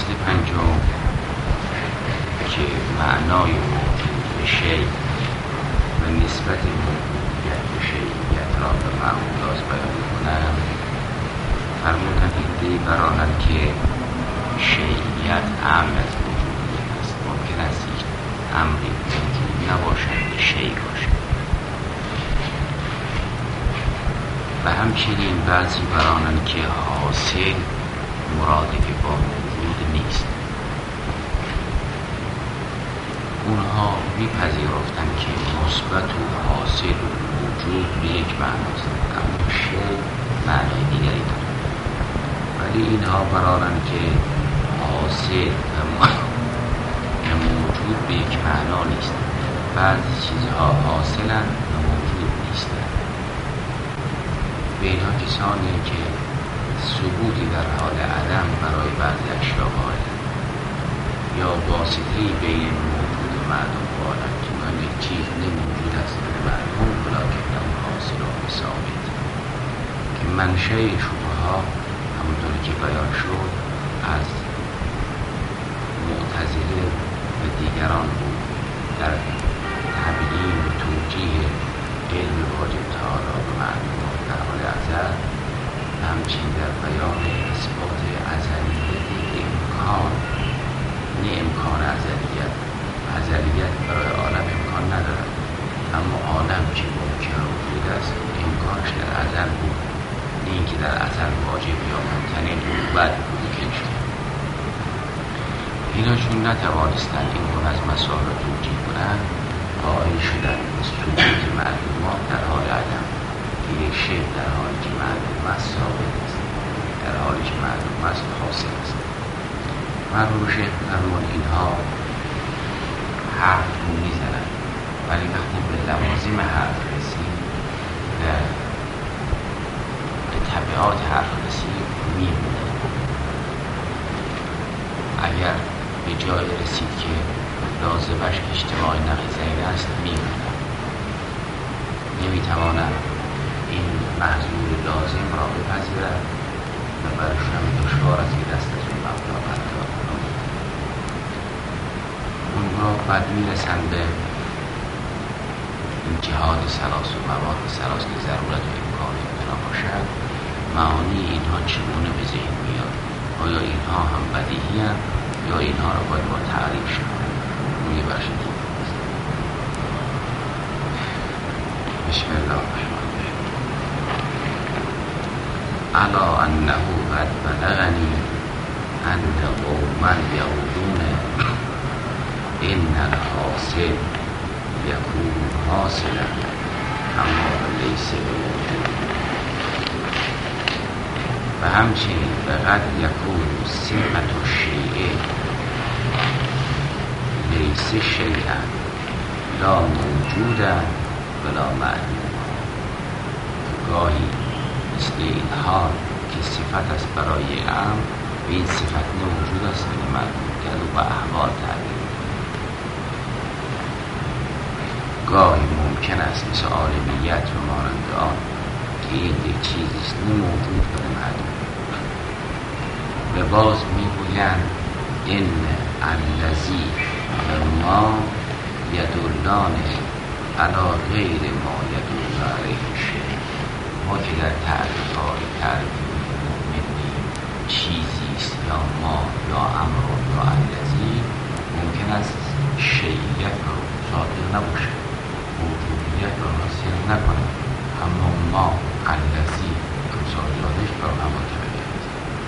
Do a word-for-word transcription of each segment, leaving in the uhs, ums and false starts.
اصل پنجم که معنای موجود به شیء و نسبت موجودیت به شیعیت را به معمولاز بیان کنند، فرمودن ایده برانند که شیعیت امر از موجودیت است. ممکن است یک امری موجود نباشد به شیء باشد. و همچنین بعضی برانند که حاصل مرادف با موجود نیست. اونها میپذیرفتند که مثبت و حاصل و وجود به یک معناست، اما شیء معنای دیگری دارد. ولی اینها برانند که حاصل و موجود به یک معنا نیست. بعضی چیزها حاصلند و موجود نیستند. به اینها کسانی که ثبوتی در حال عدم برای بعضی اشیا قائلند یا واسطه‌ای بین موجود و معدوم قائلند که من یک چیز نه موجود است نه معدوم ولیکن نه حاصل و ثابت، که منشأ شبهه ها همونطوری که بیان شد از معتزله و دیگران بود در تبیین و توجیه علم واجب تعالی به معدومات در حال ازل، همچنین در بیان اثبات ازلیت امکان، نه امکان ازلیت. ازلیت برای عالم امکان ندارد، اما عالم که ممکن وجود است امکانش در ازل بود، نه اینکه در ازل واجب یا ممتنع بود بعد ممکن شد. اینا چون نتوانستند این گونه از مسائل را توجیه کنند، قائل شدند از ثبوت معلومات در حال عدم که یک شیء در حالی که معلوم است ثابت است، در حالی که معلوم است حاصل است. مرحوم شیخ فرمود اینها حرف میزنند، ولی وقتی به لوازم حرف رسید و به تبعات حرف رسید میمونند. اگر به جای رسید که لازمش اجتماع نقیضین است میمونند، نمیتوانند این محضور لازم را بپذیرند و برایشان دشوار است که دست از اون مبدا بردار کنند. اونها بعد میرسند به این جهاد سلاس و مواد سلاس که ضرورت و امکان امکان باشد. معانی اینها چگونه به ذهن میاد؟ آیا اینها هم بدیهی هم یا اینها را باید با تعریف شد؟ اون یه بخش دیگه است. بسم الله الرحمن الرحیم. الا انه قد بلغنی ان قوما یقولون ان الحاصل یکون حاصلا اما لیس بموجود. و همچنین فقط یکون صفت الشیء لیس شیئا لا موجودا ولا معلوم. گاهی مثل این حال که صفت است برای امر و این صفت نه موجود است و نه معلوم، که او به احوال تعبیر. گاهی ممکن است مثل عالمیت و مانند آن که این یک چیزیست نه موجود و نه معلوم. و باز میگویند این الذی و ما یدلان علی غیر ما یدل علیه شیء. ما که در تعریف های تعریف می‌کنیم چیزیست یا ما یا امر یا الذی، ممکن است شیعیت را صادق نباشه، موجودیت را حاصل نکنه، اما ما الذی صادقش را هم متوجه است.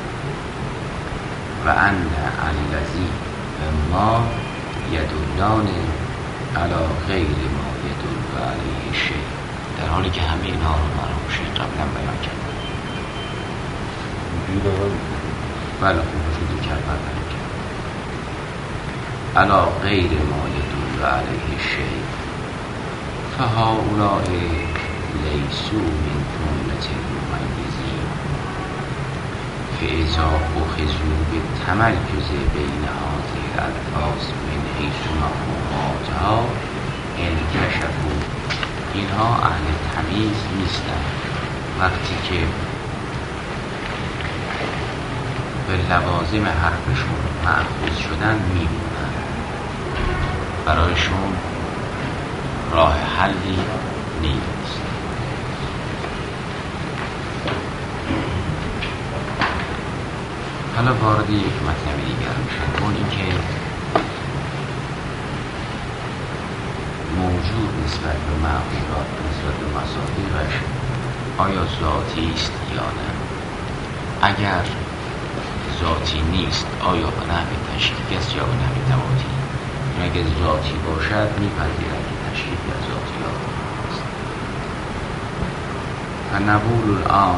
و ان الذی و ما یدلان علی غیر ما یدل علیه شیء، در حالی که همه اینها رو مرحوم شیخ قبلا بیان کردن. بله خوب وجود کردن بیان کرد. علی غیر ما یدل علیه شیء فهؤلاء لیسوا من جملة الممیزین فاذا اخذوا بالتميز بین هذه الالفاظ من حیث مفهوماتها انکشفوا. اینها اهل تمیز نیستند. وقتی که به لوازم حرفشون مأخوذ شدن میمونن، برایشون راه حلی نیست. حالا وارد یک مطلب دیگر میشن، اون این که موجود نسبت به معقولات نسبت به مصادیقش آیا ذاتی است یا نه؟ اگر ذاتی نیست آیا به نحو تشکیک است یا به نحو تواتی؟ اگر ذاتی باشد میپذیرد که تشکیک یا ذاتی است. فنقول الآن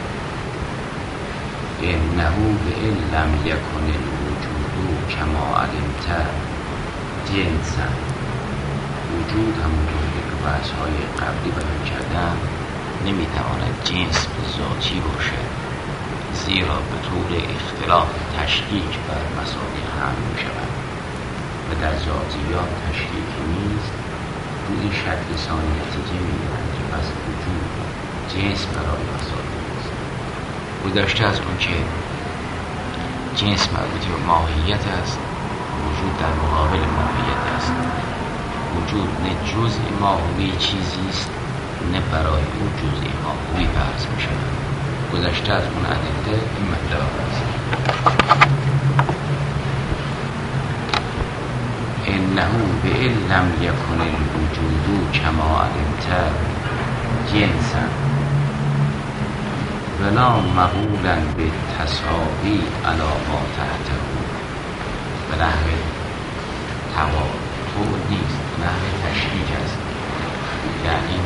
انه بإن لم یکن الوجود کما علمت جنسا، وجود همونطور که تو بحث‌های قبلی بیان کردم نمیتواند جنس به ذاتی باشد، زیرا به طور اختلاف تشکیک بر مصادیق هم میشود و در ذاتیات تشکیک نیست. رو این شکل ثانی نتیجه میگیرند که پس وجود جنس برای مصادیق است. گذشته از اون که جنس مربوط به ماهیت است، وجود در مقابل ماهیت است. وجود نه جزء ماهوی چیزی است نه برای او جزء ماهوی فرض می شود. گذشته از اون ادله این مطلب است. انه بإن لم یکن الوجود کما علمت جنسا ولا مقولا بالتساوی علی ما تحته، به نحو تواتر نیست، به نحو تشکیک است. یعنی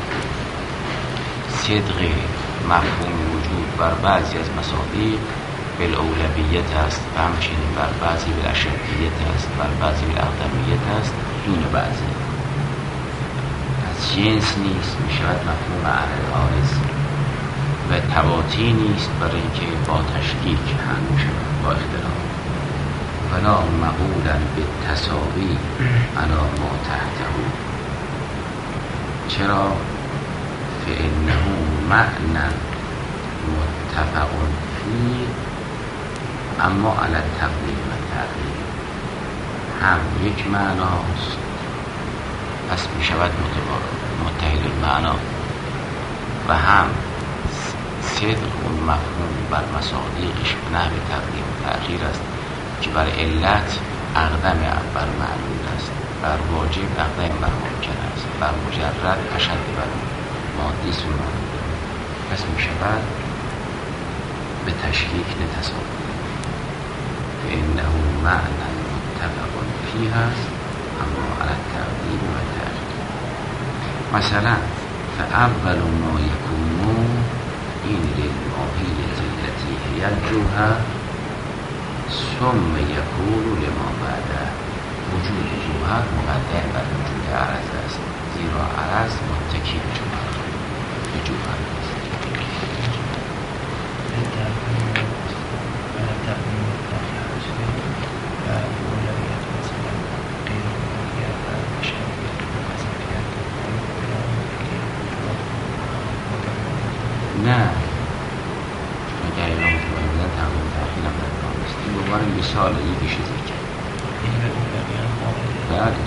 صدق مفهوم وجود بر بعضی از مصادیق بالاولویت است و همچنین بر بعضی بالاشدیت است، بر بعضی بالاقدمیت است، دون بعضی. از جنس نیست می شود مفهوم علی العارض و تواتی نیست برای اینکه با تشکیک هم می شود با اختلاف. ولا مقولا بالتساوی علی ما تحته، چرا؟ فإنه معنی متفق فیه اما علی التقدیم و تأخیر، هم یک معناست پس می شود متحد المعنا و هم صدق اون مفهوم بر مصادیقش به نحو تقدیم و تأخیر است که بر علت اقدم بر معلول است، بر واجب اقدم بر ممکن است، بر مجرد اشد بر مادی سنان. پس می شود به تشکیک نتصاوی. فإنه معنی متفق فیه است اما علی التقدیم و تأخیر. مثلا فاول ما یکون این للماهیة التي هی الجوهر ثم یکون لما بعده. وجود جوهر مقدم بر وجود عرض است، زیرا عرض متکی به جوهر به جوهر است. نه اگر اینا متوجه بودن تقدیم تأخیر هم در کار نیست. این ببار مثال یکیش ذکر بله.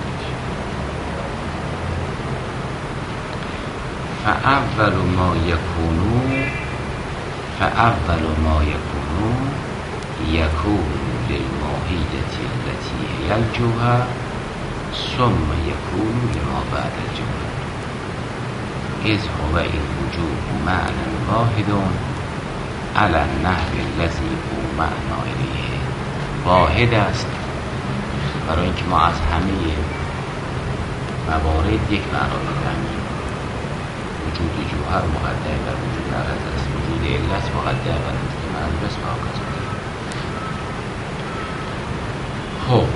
فاول ما یکونو فاول ما یکونو یکون للماهیة التي هی الجوهر ثم یکون لما بعد الجوهر اذ هو الوجود معنی واحد علی النحو الذی هو معنا الیه. واحد است برای اینکه ما از همه موارد یک معنا می‌فهمیم. وجود جوهر مقدم بر وجود عرض است، وجود علت مقدم بر وجود معلول است و هکذا. خب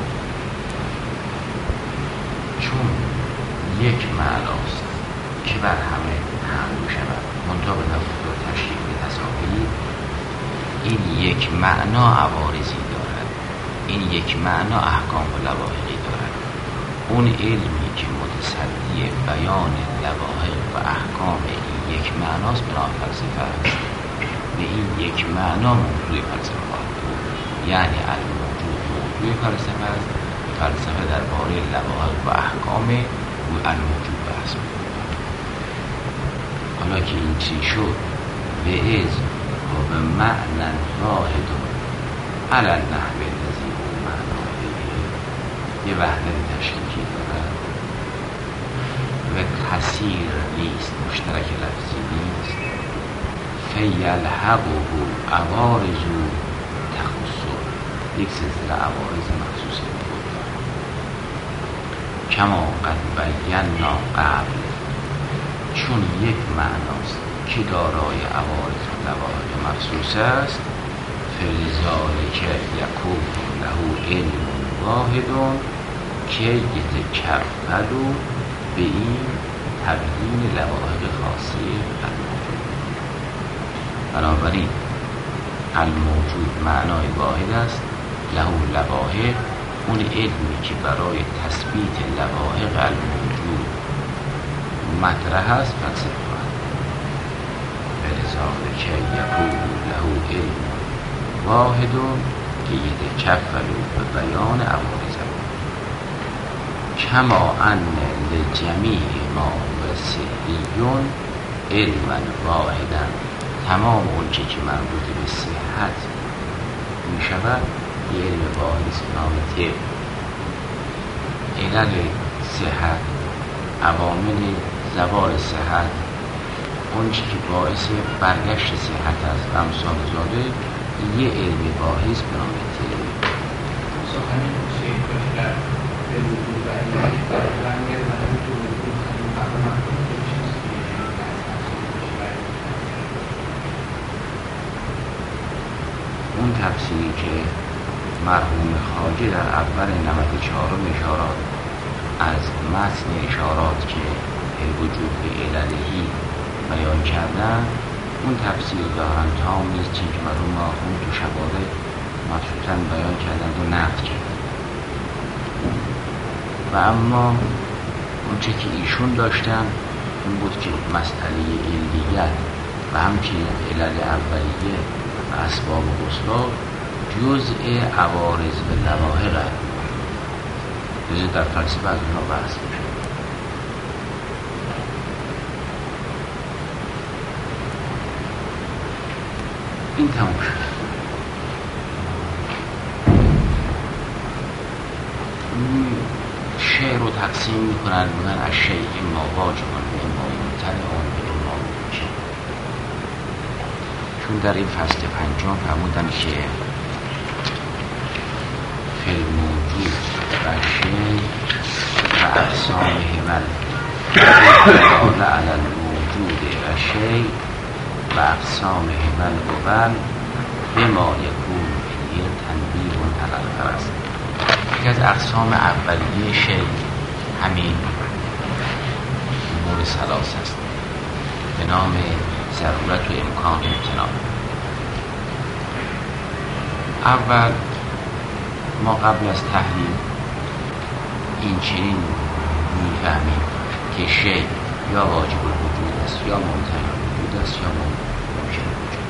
چون یک معناست که بر همه حمل می‌شود منتها به نحو تشکیک تساوی، این یک معنا عوارضی دارد، این یک معنا احکام و لواحقی دارد. اون علمی که متصدی بیان لواحق و احکام این یک معناست بنا فلسفه است. به این یک معنا موضوع فلسفه خواهد بود. یعنی الموجود موضوع فلسفه است. فلسفه درباره لوایح و احکام الموجود بحث می‌کند. حالا که این چی شد، به از و به معنی واحد علی النحو الذی هو معناه یه وحدت تشکیکی دارد و کثیر نیست، مشترک لفظی نیست. فیلحقه عوارض تخصص، یک سلسله عوارض مخصوصی بود دارد. کما قد بینا قبل، چون یک معناست که دارای عوارض و لوایح مخصوص است، فلذالک یکون له علم واحد که یتکفل به این تبیین لوایح خاصه الموجود. بنابراین الموجود معنای واحد است، له لوایح، اون علمی که برای تثبیت لوایح الموجود مطرح است فلسفه. فلذالک یکون له علم واحد که یتکفل به بیان عوارض. کما ان لجمیع ما هو صحیون علما واحدا، تمام اونچه که مربوط به صحت می شود یه علم واحد است به نام طب. علل صحت، عوامل زوال صحت، اونچه که باعث برگشت صحت است و امثال ذالک یه علم واحد است به نام طب. سخن شیخ در به وجود و علت برمیگرده و همین تو وجود همین فقط مفهوم چیست که اون تفسیری که مرحوم خواجه در اول نمد چهارم اشارات از متن اشارات که الوجود به عللهی بیان کردن، اون تفسیر دارن تام نیست، چون که مرحوم آخوند تو شباره مخصوصا بیان کردن و نقد کردن. و اما اون چه که ایشون داشتن این بود که مسئله علیت و همچنین علل اولیه و اسباب غسلا جزء عوارض و لوایح قرار جزء در فلسفه از اونها بحث میشه. این تموم شد. شعر رو تقسیم میکنن میگن از شیء اما واجب و اما ممتنع و اما ممکن. چون در این فصل پنجم فرمودن که فی الموجود و شیء و اقسام همل قال علی الموجود و شیء و اقسام همل و بل بما یکون فیه تنبیه و علی الفرض. یکی از اقسام اولیه شیء همین امور ثلاث است به نام ضرورت و امکان امتناع. اول ما قبل از تحلیل این چنین میفهمیم که شیء یا واجب الوجود است یا ممتنع الوجود است یا ممکن الوجود.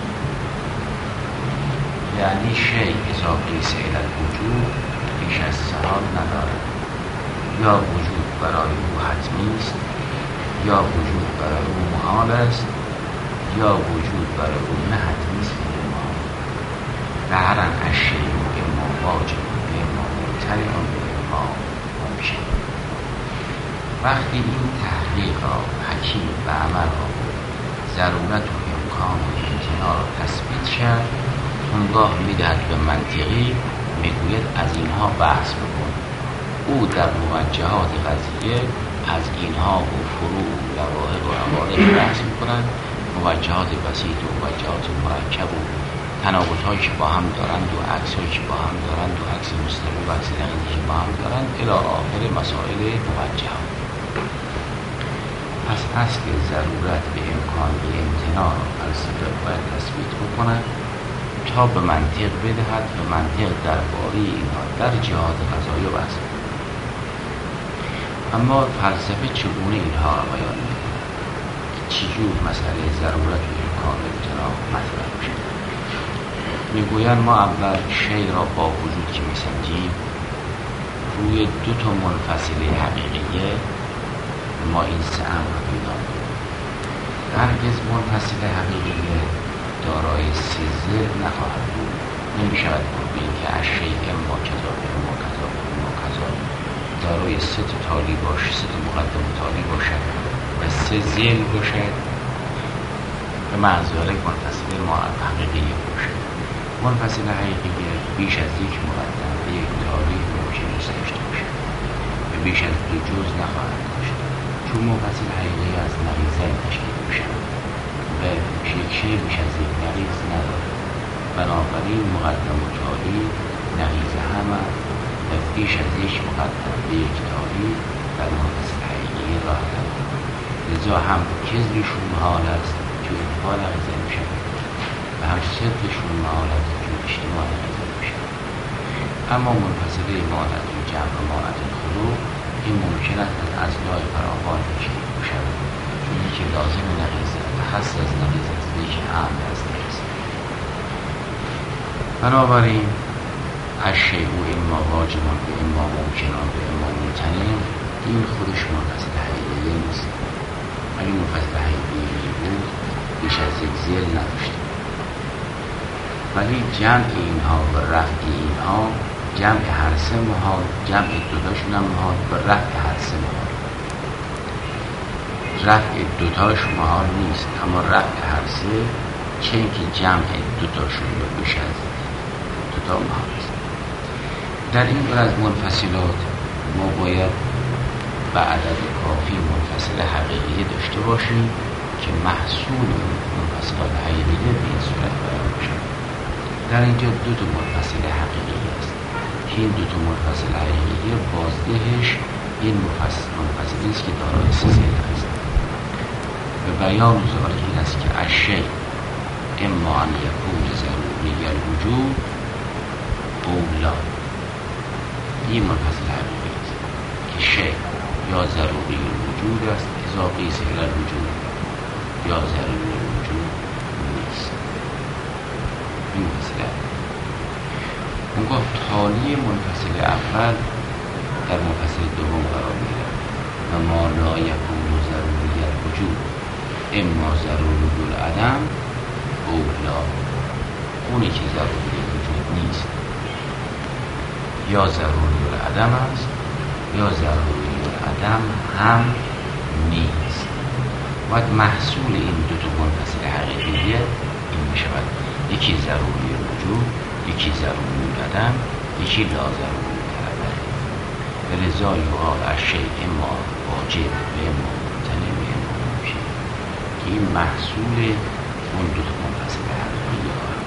یعنی شیء اذا قیس الی الوجود بیش از سهال ندارد. یا وجود برای او حتمی است، یا وجود برای او محال است، یا وجود برای او نه حتمی است و نه محال. ظاهراً الشیء اما واجب و اما ممتنع و اما ممکن. وقتی این تحقیق را حکیم و عمل را ضرورت و امکان و امتناع را تثبیت کرد، اونگاه میدهد به منطقی، میگوید از اینها بحث بکن. او در موجهات قضیه از اینها و فروع و لوایح و عوارض بحث میکنند. موجهات بسیط و موجهات مرکب و تناقض‌هایی که با هم دارند و عکس‌هایی که با هم دارند و عکس مستقیم و عکس دقیقی که با هم دارند الی آخر مسائل موجهات. پس اصل ضرورت به امکان به امتناع را فلسفه باید تثبیت بکند تا به منطق بدهد و منطق درباره اینها در جهات قضایی بحث کند. اما فلسفه چگونه اینها را بیان می‌کند؟ چجور مسئله ضرورت و امکان امتناع مطرح باشد. میگویند ما اول شی را با وجود که میسنجیم روی دو تا منفصله حقیقیه ما این سه امر را پیدا می‌کنیم. هرگز منفصل حقیقیه دارای سه ضد نخواهد بود. نمی‌شود بگوییم که از شی اما کذا اما کذا اما کذا دارای سه تا تالی باشد، سه تا مقدم تالی باشد و سه ضد باشد به محض منفصل ما حقیقیه باشد. منفصل حقیقیه بیش از یک مقدم و یک تالی ممکن نیست داشته باشد و بیش از دو جز نخواهد داشت، چون منفصل حقیقی از نقیضه تشکیل می‌شود و یک شی بیش از یک نقیض ندارد. بنابراین مقدم و تالی نقیضه هم و بیش از یک مقدم و یک تالی در منفصل حقیقی راه ندارد. لذا هم کذبشون محال است که انتفاع نقیضه می‌شود و هم صدقشون محال است که اجتماع نقیضه می‌شود. اما منفصله مانند جمع و مانند خلو این ممکن است از اضلاع فراوان تشکیل بشود، چون یکی لازم نقیضه و هست از نقیضه است، یکی عمد از نقیضه. بنابراین از شیء اما واجب و اما ممکن و اما ممتنع این خودش منفصل حقیقی نیست. اگه منفصل حقیقی بود بیش از یک ضد نداشت. ولی جمع اینها و رفع اینها، جمع هر سه محال، جمع دوتاشون هم محال و رفع هر سه محال. رفع دوتاش محال نیست، اما رفع هر سه چه اینکه جمع دوتاشون یا بیش از دوتا محال است. در این بر از منفصلات ما باید به عدد کافی منفصل حقیقی داشته باشیم که محصول منفصلات حقیقیه به این صورت بیان باشد. در اینجا دو تا منفصل حقیقی است که این دو تا منفصل حقیقی بازدهش این منفصل است که دارای سه ضد است. به بیان ذلک این است که الشیء اما ان یکون ضروری الوجود او لا، این منفصل حقیقی است که شیء یا ضروری الوجود است اذا قیس الی الوجود یا ضروری الوجود نیست. این منفصل اونگاه تالی منفصل اول در منفصل دوم قرار می‌گیرد و ما لا یکون ضروری الوجود اما ضروری العدم او لا، اونی که ضروری الوجود نیست یا ضروری العدم است یا ضروری العدم هم نیست. و محصول این دو تا منفصل حقیقیه این می‌شود یکی ضروری الوجود، یکی ضروری العدم، یکی لا ضروری العدم. ولذا یقال الشیء اما واجب و اما ممتنع و اما ممکن که این محصول اون دو تا منفصل حقیقیه است.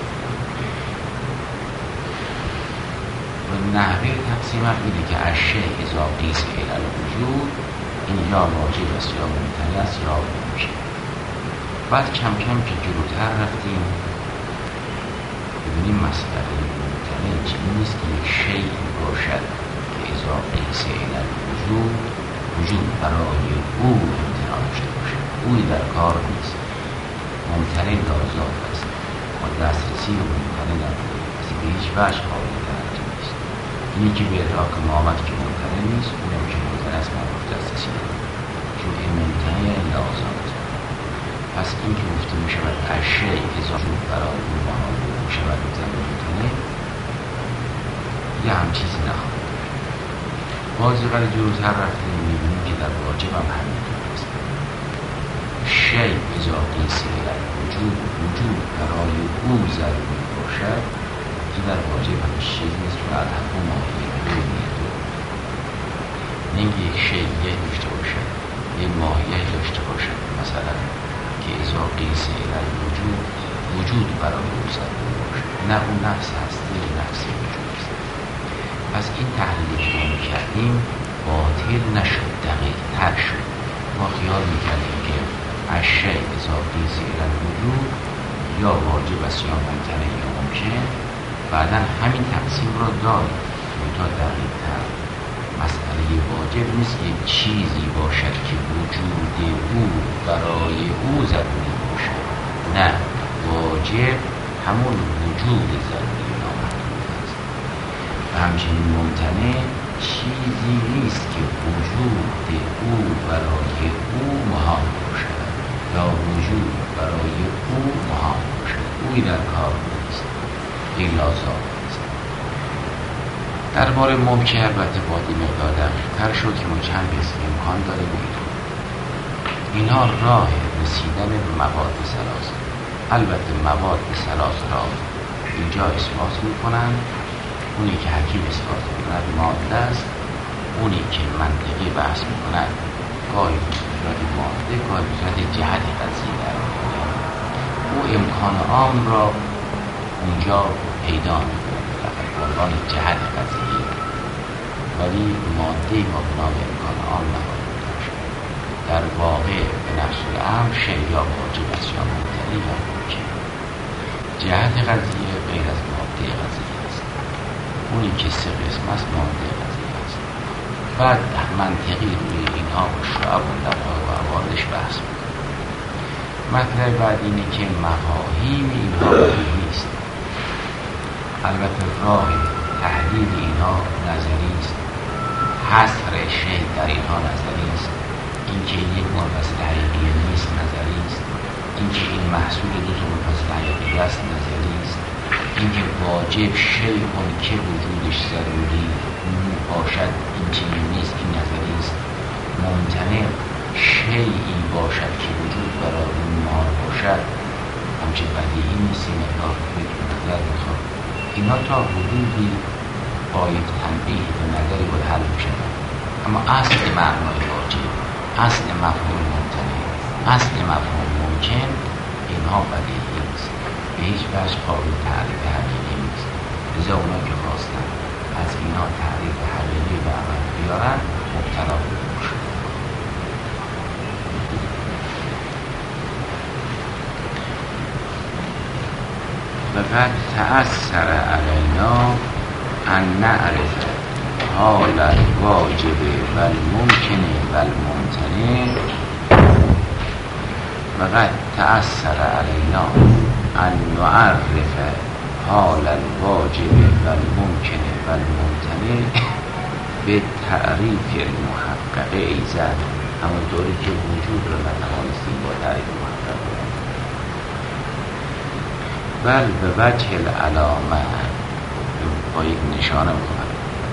و نحوه تقسیم هم اینه که الشیء اذا قیس الی الوجود این یا واجب است یا ممتنع است یا ممکن. بعد کم کم که جلوتر رفتیم ببینیم مسئله ممتنع چیزی نیست که یک شیء باشد که اذا قیس الی الوجود وجود برای او امتناع داشته باشد، اوی در کار نیست. ممتنع لازم است و دسترسی و ممتنع ندارد، به هیچ وجه قابل توجه نیست. اینی که به ادراک ما آمد که ممتنع نیست، اونم که ممتنع است ما دسترسی ندارد، چون این ممتنع لازم است. پس این که گفته می شود الشیء اذا وجود برای او معامله می شود ممتنع، یه هم چیزی نخواهد داشت. بازی ولی جلوتر رفتیم می‌بینیم که در واجب هم همینطور است. شیء اذا قیس الی الوجود وجود برای او ضروری باشد که در واجب هم چیزی نیست، چون الحق و ماهیت دو اینکه یک شیء داشته باشد یک ماهیت داشته باشد، مثلا که اذا قیس الی الوجود وجود برای او ضروری باشد، نه اون نفس هستی نفس وجود است. پس این تحلیلی که ما کردیم باطل نشد، دقیق تر شد. ما خیال میکردیم که الشیء اذا قیس الی الوجود یا واجب است یا ممتنع یا ممکن، بعدا همین تقسیم را داریم تا دقیق تر. مسئله واجب نیست یک چیزی باشد که وجود او برای او ضروری باشد، نه، واجب همون وجود ذاتی نامحدود است و همچنین ممتنع چیزی نیست که وجود او برای او محال باشد یا وجود برای او محال باشد. اوی در کار نیست، این لازم است. درباره ممکن البته باید این مقدار دقیق‌تر شد که ما چند قسم امکان داره بگیریم. اینها راه رسیدن به مواد ثلاث. البته مواد ثلاث را اینجا اثبات میکنن. اونی که حکیم اثبات میکند ماده است، اونی که منطقی بحث میکند گاهی به صورت ماده گاهی به صورت جهت قضیه در می‌آورد. او امکان عام را اونجا پیدا میکنه به عنوان جهت قضیه، ولی ماده ما به نام امکان عام نباید داشت. در واقع به نفس الامر شیء یا واجب است یا ممتنع یا ممکن. جهت قضیه غیر از ماده قضیه است. اونی که سه قسم است ماده قضیه است. بعد منطقی روی اینها و شعب و نبها و عوارضش بحث میکنه. مطلب بعد اینه که مفاهیم اینها بدیهی نیست. البته راه تحلیل اینها نظری است. حصر شیء در اینها نظری است. اینکه یک منفصل حقیقی نیست نظری است. اینکه این محصول دو تا منفصل حقیقی است نظری است. اینکه واجب شیء اون که وجودش ضروری باشد این چنین نیست این نظری است. ممتنع شیئی باشد که وجود برای اون محال باشد همچه بدیهی نیست. این مقدار فکر نظر میخواد. اینا تا حدودی با یک تنبیه به نظری باید حل میشن، اما اصل معنای واجب، اصل مفهوم ممتنع، اصل مفهوم ممکن اینها بدیهی نیست، به هیچ وجه قابل تعریف حقیقی نیست. لذا اونا که خواستن از اینا تعریف حقیقی به عمل بیارن مبتلا باشن. فقط تأثر علینا ان نعرف حال الواجب و الممکن و الممتنع. فقط تأثر علینا ان نعرف حال الواجب و الممکن و الممتنع به تعریف المحقق ایزد، همون طوری که وجود رو نتوانستیم با تعریف محقق کنیم. بل به وجه العلامه، با یک نشانه مخالف،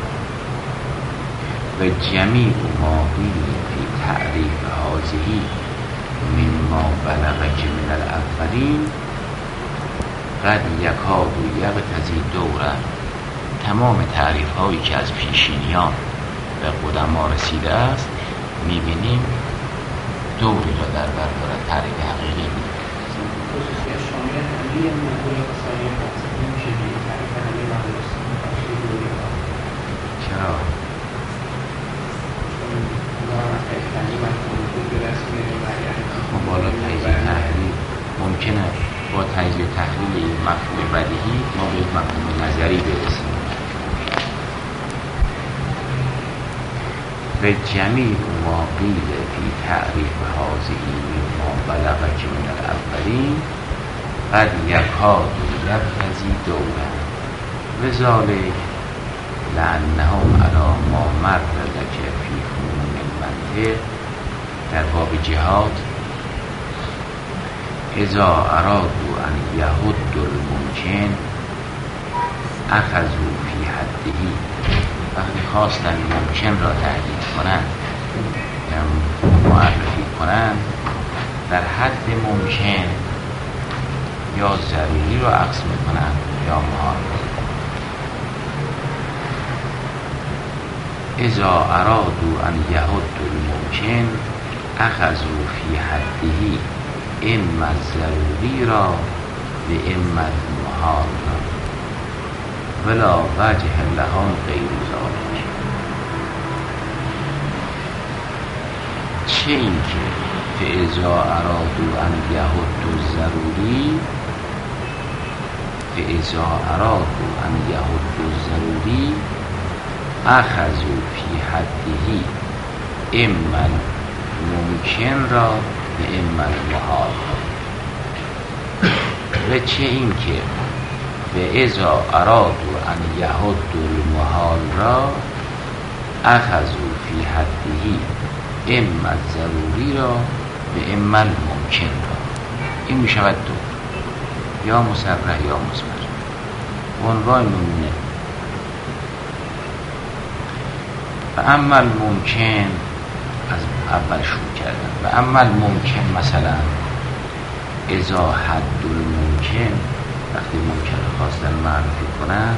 و جمیع ما فی تعریف هذه من ما بلغ که من الاولین قد یکاد و یقتضی دوره. تمام تعریف هایی که از پیشینیان به قدما رسیده است میبینیم دوری را در بر دارد، تعریف حقیقی نیست. خصوصیت شامل همه موضوع قصایی مقصد نمیشه به تعریف همه موضوع چرا؟ خب بالا تجزیه تحلیل ممکنه با تجزیه تحلیل مفهوم بدیهی ما به یک مفهوم نظری برسیم. و جمیع ما قیل فی تعریف هذه ما بلغ که من الاولین قد یکاد و یقتضی دوره و ذالک لأنهم علی ما مر لک فی فنون المنطق در باب جهاد اذا ارادوا ان یهدوا الممکن اخذوا فی حده. وقتی خواستن ممکن را تحدید کنند یا معرفی کنند در حد ممکن یا ضروری را عکس میکنند یا محال. اذا ارادوا ان یهدوا الممکن اخذوا فی حده، اما ضروری را به اما محال را ولا وجه لهم غیر ذلک. چه این که فاذا ارادوا ان یهدوا ضروری فاذا ارادوا ان یهدوا ضروری اخذوا فی حده، اما ممکن را به اما محال را. و چه این که به ازا ارادو ان یهد المحال را اخذو فی حدهی اما ضروری را به اما ممکن را. این می شود دو، یا مصرح یا مصمر. عنوان نمونه و اما ممکن از اول شروع کردن. و اما ممکن مثلا ازا حد الممکن، وقتی ممکن خواستن معرفی کنن،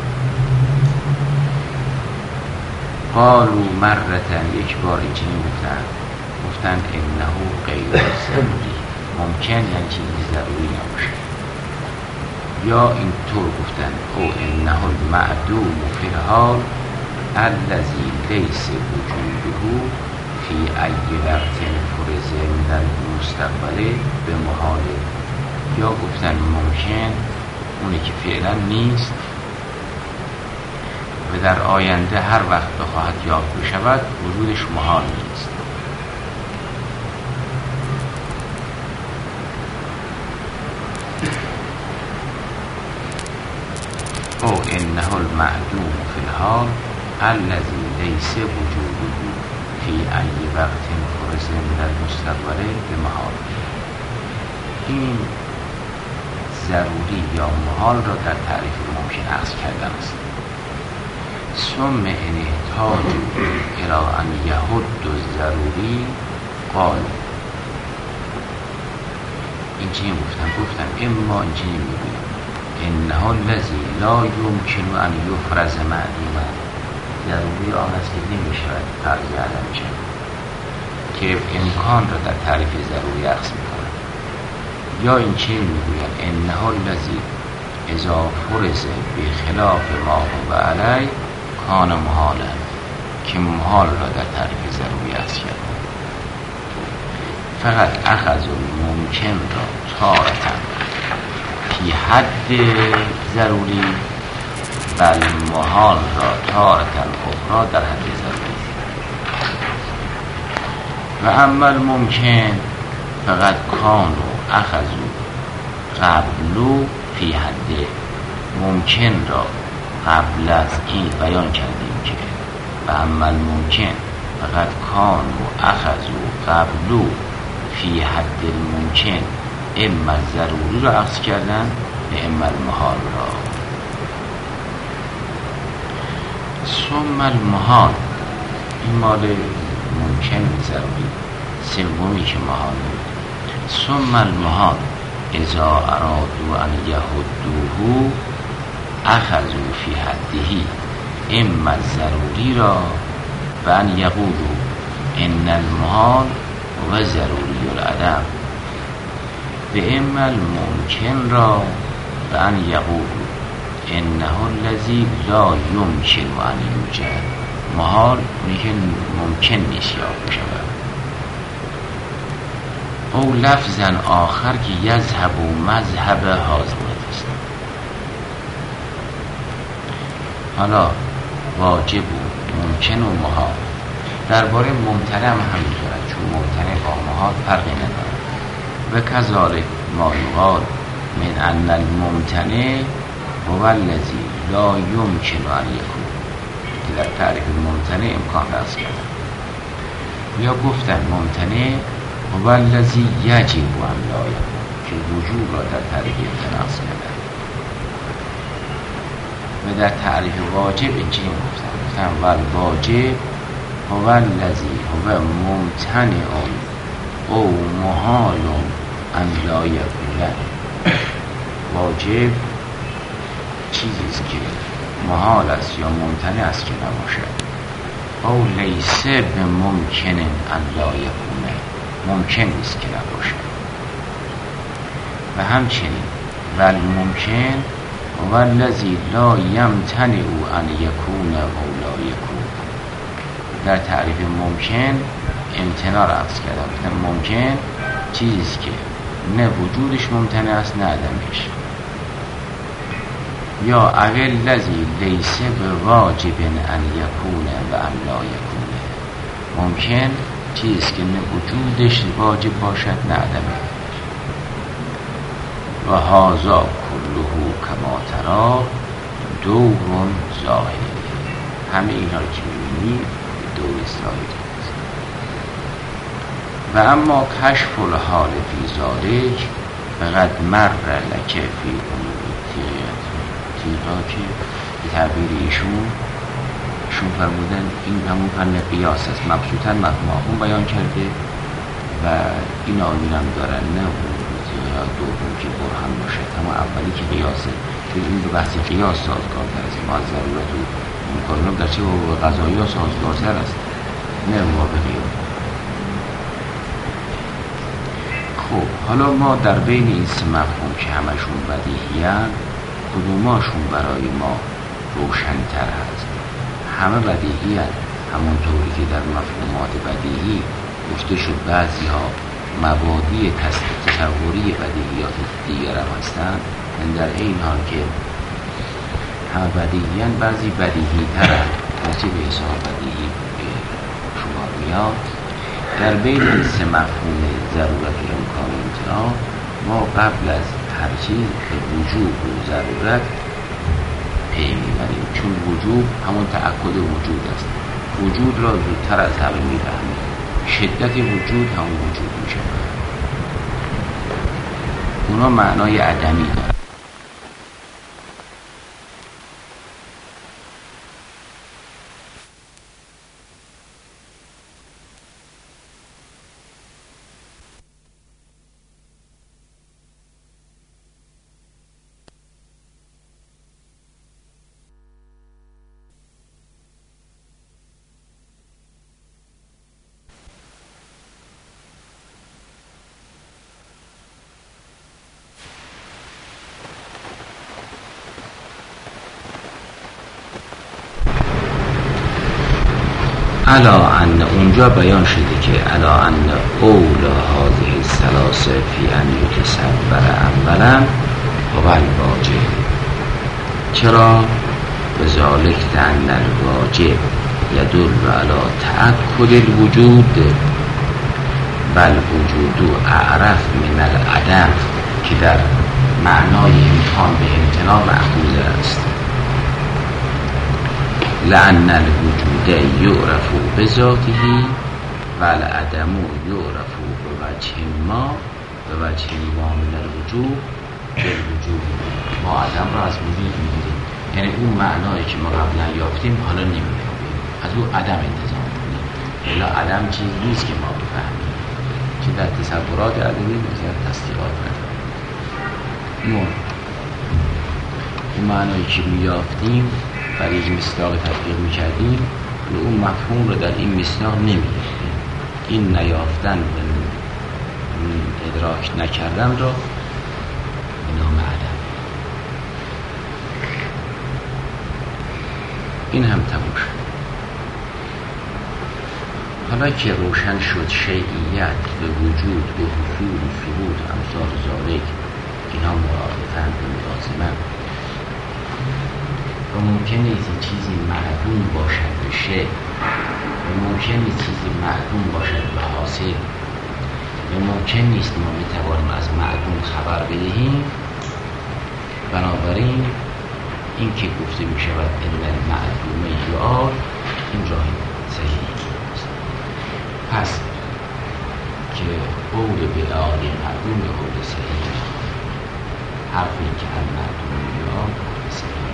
قالو مرتن، یک بار اینجوری گفتن گفتن انه غیر ضروری، ممکن یعنی چیزی ضروری نباشه. یا اینطور گفتن او انه المعدوم فی الحال الذی لیس وجوده فی ای وقت فرض من المستقبل به محاله. یا گفتن ممکن اونی که فعلا نیست و در آینده هر وقت بخواهد یافت بشود وجودش محال نیست. او انه المعدوم فی الحال الذی لیس وجوده فی ای وقت فرض من المستقبل به محال. این ضروری یا محال را در تعریف ممکن عکس کردن است. ثم ان احتاج الى ان یهد ضروری قال، این چی گفتن؟ گفتن اما این چی میگویم انه الذی لا یمکن ان یفرض معدوما، ضروری آن است که نمیشود فرض عدم شود، که امکان را در تعریف ضروری عکس میکنه. یا این چی میگویم انه الذی اذا فرض بخلاف ما هو علی کان محالا، که محال را در تعریف ضروری عکس کرد. فقط اخذ ممکن را تارتا فی حد ضروری بل محال را تارتا اخرى در حد ضروری. و اما ممکن فقط کانو اخذو قبلو فی حد، ممکن را قبل از این بیان کردیم که و اما ممکن فقط کانو اخذو قبلو فی حد الممکن اما ضروری را عکس کردن به اما المحال را. ثم المحال، این مال ممکن ضروری سومی که محال بود. ثم المحال اذا ارادو ان یهدوه اخذو فی حدهی اما ضروری را و ان یقولو ان المحال و ضروری العدم، به اما الممکن را و ان یقولو انه الذی لا یمکن ان یوجد، محال اونی که ممکن نیست یافت بشود. او لفظا آخر که یذهب و مذهب حاضرات است. حالا واجب و ممکن و محال درباره ممتنع هم همینطور است، چون ممتنع با محال فرقی ندارد. و کذالک ما یقال من ان الممتنع هو الذی لا یمکن ان یکون، که در تعریف ممتنع امکان رأس کردن. یا گفتن ممتنع هو الذی یجب ان لا یکون، که وجوب را در تعریف امتناع کردن. و در تعریف واجب اینجوری گفتن گفتن والواجب هو الذی هو ممتنع او محال ان لا یکون. واجب چیزیست که محال است یا ممتنع است که نباشد. او لیس بممکن ان لا یکون، ممکن نیست که نباشد. و همچنین والممکن هو الذی لا یمتنع ان یکون او لا یکون، در تعریف ممکن امتناع را عکس کردن. ممکن چیزیست که نه وجودش ممتنع است نه عدمش. یا اول الذی لیس بواجب ان یکون و ان لا یکون، ممکن چیزیست که نه وجودش واجب باشد نه عدمش. و و هازا کله کما ترا دور ظاهر. همه اینها رو که می‌بینی دور ظاهری است. و اما کشف الحال فی ذالک فقد مر لک فی امور تیغیت. تیغا که به تعبیر ایشون ایشون فرمودن این همون فن قیاس است، مبسوطاً مفهوم بیان کرده و این آیین هم دارن، نه اون تیغا دوم که برهان باشه، اما اولی که قیاسه، چون این به بحث قیاس سازگار است. ما از ضرورت و مکالمه در چه و قضایی ها سازگارتر است، نه موافقی ها. خب حالا ما در بین این سه مفهوم که همشون بدیهی هست، کدوماشون برای ما روشن‌تر هست؟ همه بدیهی هست، همونطوری که در مفهومات بدیهی گفته شد بعضی ها مبادی تصوری بدیهیات دیگر هم هستند. در این حال که همه بدیهی هست، بعضی بدیهی تر هست، بعضی به حساب بدیهی به شما میاد. در بین این سه مفهوم ضرورت و امکان و امتناع ما قبل از هر چیز به وجوب و ضرورت پی میبریم، چون وجوب همون تأکد وجود است. وجود را زودتر از همه میفهمیم، شدت وجود همون وجود میشه. اونا معنای عدمی دارن. علا ان اونجا بیان شده که علا ان اول هذه الثلاثه فی ان یتصور اولا و الواجب. چرا؟ بذالک لأن الواجب یدل علی تأکد الوجود بل وجود اعرف من العدم، که در معنای امکان به امتناع مأخوذ است. لأن الوجود یعرف بذاته و العدم یعرف بوجه ما بوجه ما من الوجود بالوجود. ما عدم را از وجود میگیریم، یعنی اون معنایی که ما قبلا یافتیم حالا نمیفهمیم، از اون عدم انتظام کنیم. الا عدم چیز نیست که ما بفهمیم، که در تصورات ادبی مثل تصدیقات نداریم. ما اون معنایی که میافتیم برای یک مصداق تطبیق میکردیم، اون مفهوم رو در این مصداق نمیافتیم. این نیافتن و ادراک نکردن را به نام عدم. این هم تموم شد. حالا که روشن شد شیعیت به وجود، به حصول و ثبوت امثال ذالک، اینا مرادفاً به ملازمن و ممکن نیست چیزی معدوم باشد به شیء، و ممکن نیست چیزی معدوم باشد به حاصل، و ممکن نیست ما بتوانیم از معدوم خبر بدهیم. بنابراین این که گفته می شود ان المعدوم یعار، این راه صحیح است. پس که قول به آقای معدوم به قول صحیح، حرفی که المعدوم یعار صحیح.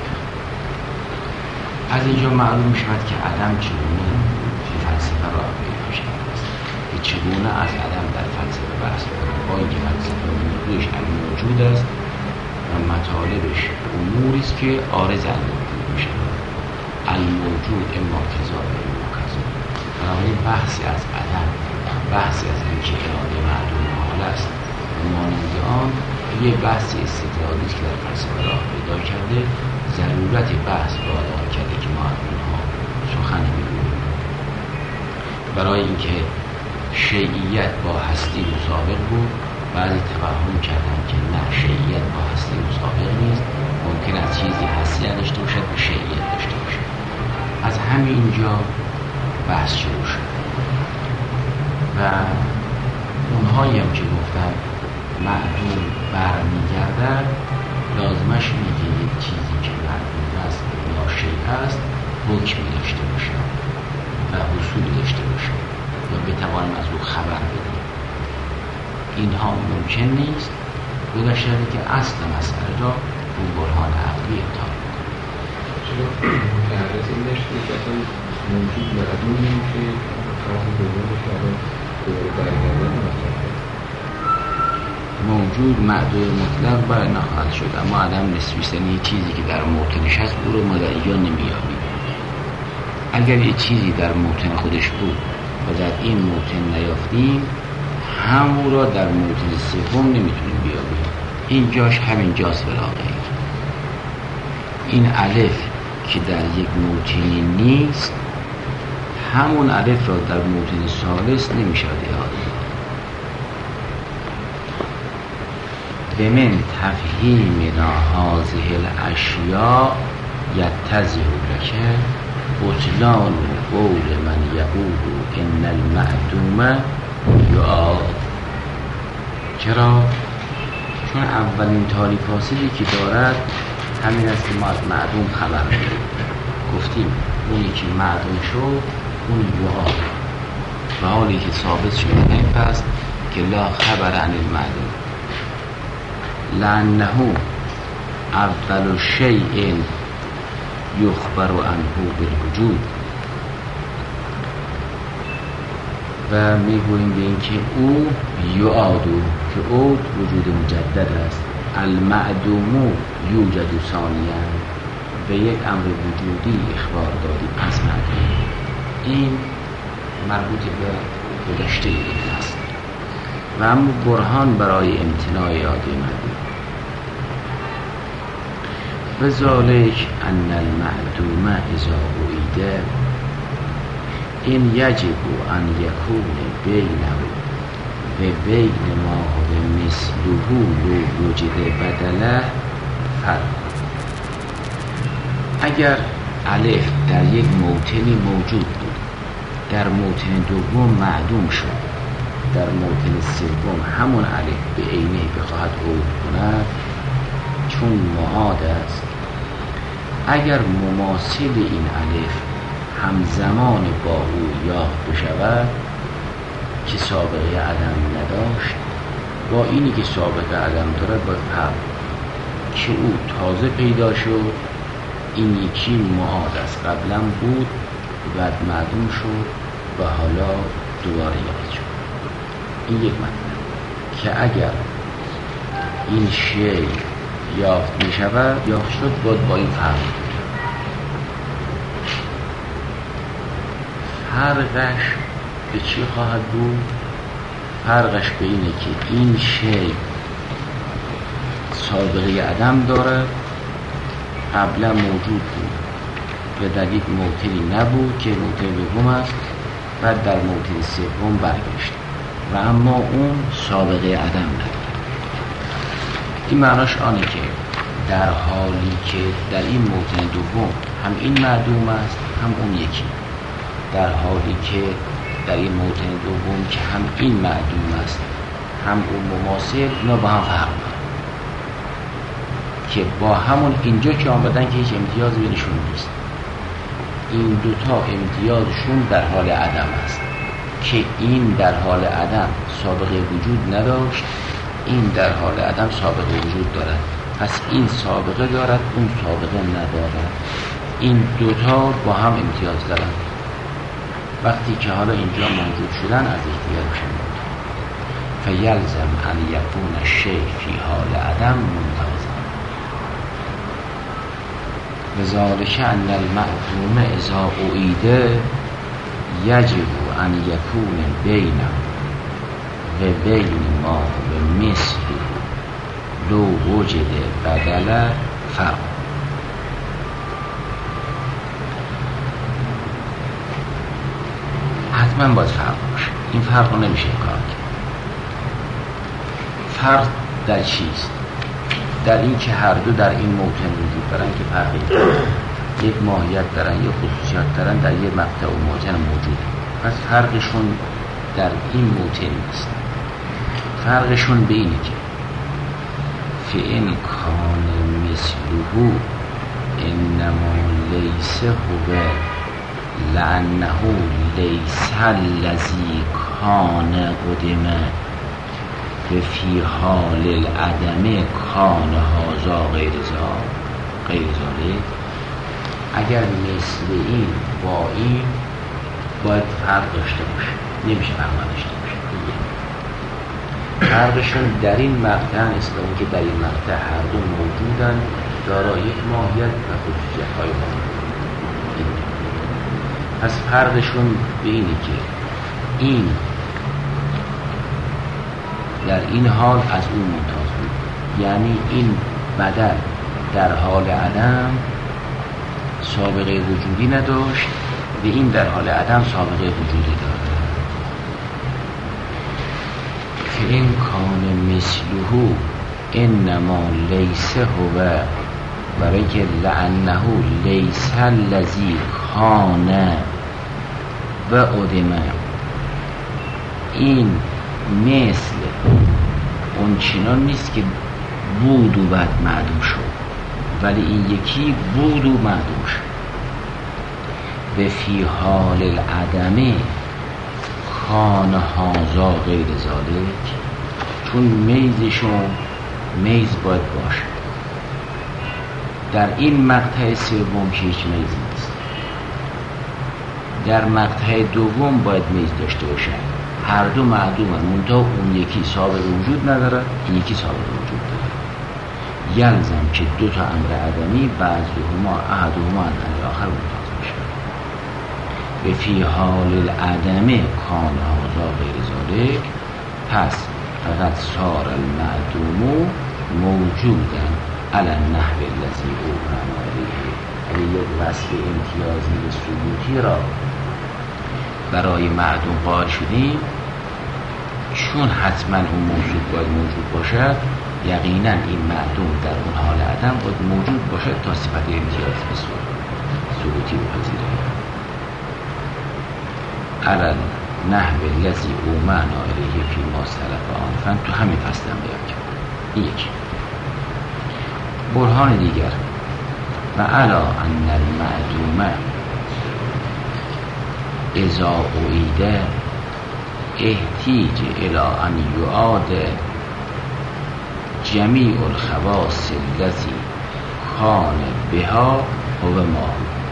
از اینجا معلوم می شود که عدم چگونه توی فلسفه راه پیدا شده است، که چگونه از عدم در فلسفه بحث کنیم، با اینکه فلسفه موضوعش الموجود است و مطالبش اموری است که عارض الموجود می شود. الموجود اما کذا و اما کذا. بنابراین بحثی از عدم، بحثی از اینکه اراده معدوم حال است و مانند آن، یه بحث استدلالی است که در فلسفه راه پیدا کرده. ضرورت بحث را ادا کرده که ما از اونها سخن میگوییم. برای اینکه شیعیت با هستی مسابق بود، بعضی توهم کردن که نه، شیعیت با هستی مسابق نیست، ممکن است چیزی هستی نداشته باشد و شیعیت داشته باشد. از همین اینجا بحث شروع شد و اونهایی هم که گفتن معدوم برمیگردد، لازمش اینه که یک چیزی که معدوم است یا شیء است حکمی داشته باشد و حصولی داشته باشد یا بتوانیم از او خبر بدیم. اینها ممکن نیست گذاشته که اصل مسئله را اون برهان عقلی ابطال کنه. چرا متعرض این داشته که اصلا موجود معدوم نمیشه طرف دوم که الان دوباره برگردن مطرحه موجود معدوم مطلق برای نخواهد شد، اما عدم نسبی یعنی چیزی که در موطنش هست او رو ما در اینجا نمیابیم. اگر یه چیزی در موطن خودش بود و در این موطن نیافتیم، همون را در موطن سوم نمیتونیم بیابیم. این جاش همین جاست بلاغیر. این الف که در یک موطنی نیست، همون الف را در موطن ثالث نمیشود اعاده. به من تفهیمنا هذه الاشیاء یتضح لک بطلان قول من یقول ان المعدوم یعاد. چرا؟ چون اولین تاریک فاصلی که دارد همین است که ما از معدوم خبر داریم. گفتیم اونی که معدوم شد اون یعاد، و حالی که ثابت شد این پس که لا خبر عن المعدوم لانه اول شیء یخبر عنه بالوجود. و میگوییم به این که او یعادو که عود وجود مجدد است، المعدوم یوجد ثانیا، به یک امر وجودی اخبار دادیم از معدوم. این مربوط به گذشته این است و اما برهان برای امتناع اعاده معدوم و ذالک ان المعدوم اذا اعید این یجب ان یکون بینه و بین ما و مثله لو وجد بدله فرق. اگر الف در یک موطنی موجود بود، در موطن دوم معدوم شد، در موطن سوم همون الف به عینه بخواهد عود کند، چون معاد است، اگر مماثل این الف همزمان با او یاد بشود که سابقه عدم نداشت، با اینی که سابقه عدم دارد باید فرق که او تازه پیدا شد، این یکی معاد است، قبلا بود بعد معدوم شد و حالا دوباره یاد شد. این یک مطلب که اگر این شیء یافت می شود یافت شد باید با این فرق. فرقش به چی خواهد بود؟ فرقش به اینه که این شیء سابقه عدم داره، قبلا موجود بود و در یک موطنی نبود که موطن دوم است، بعد در موطن سوم برگشت و اما اون سابقه عدم نداره. این معناش آنه که در حالی که در این موطن دوم هم این معدوم است هم اون یکی، در حالی که در این موطن دوم که هم این معدوم است هم اون مماثل، اینا با هم فرق دارن که با همون اینجا که آمدن که هیچ امتیاز بینشون نیست. این دوتا امتیازشون در حال عدم است که این در حال عدم سابقه وجود نداشت، این در حال عدم سابقه وجود دارد. پس این سابقه دارد اون سابقه ندارد. این دوتا با هم امتیاز دارند. وقتی که حالا اینجا موجود شدن از یکدیگرشون بود، فیلزم ان یکون الشیء فی حال عدم ممتازا و ذالک ان المعدوم اذا اعید یجب ان یکون بینه و بین ما و مثله لو وجد بدله فرق. حتما باید فرق باشه. این فرق رو نمیشه کار کرد. فرق در چیست؟ در این که هر دو در این موطن وجود دارن که فرقی دارن، یک ماهیت دارن یا خصوصیات دارن، در یک مقطع و موطن موجود. پس فرقشون در این موطن نیست. فرقشون به اینه که فإن کان مثله انما لیس هو لأنه لیس الذی کان قدم به فی حال العدم کان هذا غیر غیر ذالک. اگر مثل این با این باید فرق داشته باشه، نمیشه فرق داشته باشه دیگه. فرقشون در این مقطع است که در این مقطع هر دو موجودن، دارای یک ماهیت و خصوصیت های مختلف. پس فرقشون به اینه که این در این حال از اون ممتاز بود، یعنی این بدل در حال عدم سابقه وجودی نداشت و این در حال عدم سابقه وجودی داره. که این کان مثله انما لیس هو، برای که لعنه لیس الذی کان و ادمه، این مثل اون چنان نیست که بود و بعد معدوم شد، ولی این یکی بود و معدوم شد. به فی حال العدم کان هذا غیر ذالک، چون میزشون میز باید باشه. در این مقطع سوم که هیچ میز نیست، در مقطع دوم باید میز داشته باشه. هر دو معدومن، منتها اون یکی سابق وجود نداره، این یکی سابق وجود داره. یلزم که دو تا امر عدمی بعضهما احدهما عن الاخر ممتاز باشه. به فی حال العدم کان هذا غیر ذالک، پس فقط صار المعدوم موجودا علی النحو الذی اوحینا الیه. اگه یک وصف امتیازی و ثبوتی را برای معدوم قائل شدیم، چون حتما اون موجود باید موجود باشد، یقینا این معدوم در اون حال عدم باید موجود باشد تا صفت امتیازی و ثبوتی بپذیره. علی النحو الذی اوحینا الیه فی ما سلف آنفا، تو همین فصل هم بیان کرد. یک برهان دیگر و علا ان المعدوم اذا اعید احتیج الى ان یعاد جمیع الخواص التي کان بها هو ما.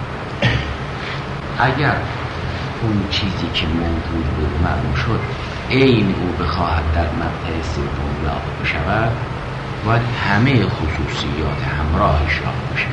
اگر اون چیزی که موجود بود معلوم شد عین او بخواهد در مقطع سوم لاحق بشود، باید همه خصوصیات همراهش را بشه.